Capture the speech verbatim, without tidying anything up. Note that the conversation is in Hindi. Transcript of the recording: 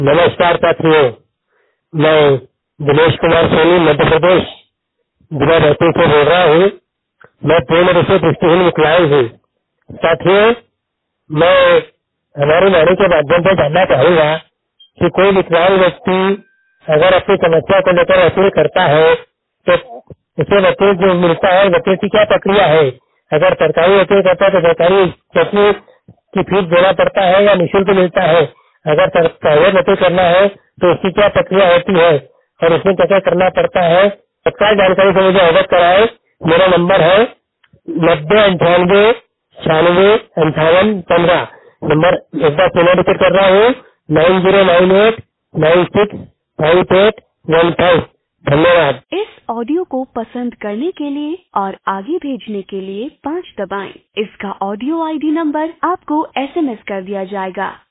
नमस्कार साथियों, मैं दिनेश कुमार सोनी मध्य प्रदेश जिला बैतूल से बोल रहा हूँ। मैं पूर्ण रूप से दृष्टिहीन विकलांग हूँ। साथियों, मैं हमारी वाणी के माध्यम से जानना चाहूँगा कि कोई विकलांग व्यक्ति अगर अपनी समस्या को लेकर वसूल करता है तो उसे वकील जो मिलता है, वकील की क्या प्रक्रिया है? अगर सरकारी वकील करता है तो सरकारी वकील की फीस देना पड़ता है या निःशुल्क मिलता है? अगर प्राइवेट वकील करना है तो उसकी क्या प्रक्रिया होती है और उसमें क्या क्या करना पड़ता है? तत्काल जानकारी से मुझे अवगत कराए। मेरा नंबर है नब्बे अंठानवे छियानवे अंठावन पंद्रह। नंबर एक बार पुनः रिपीट कर रहा हूँ, nine zero nine eight nine six five eight one five. धन्यवाद। इस ऑडियो को पसंद करने के लिए और आगे भेजने के लिए पाँच दबाएं। इसका ऑडियो आईडी नंबर आपको एसएमएस कर दिया जाएगा।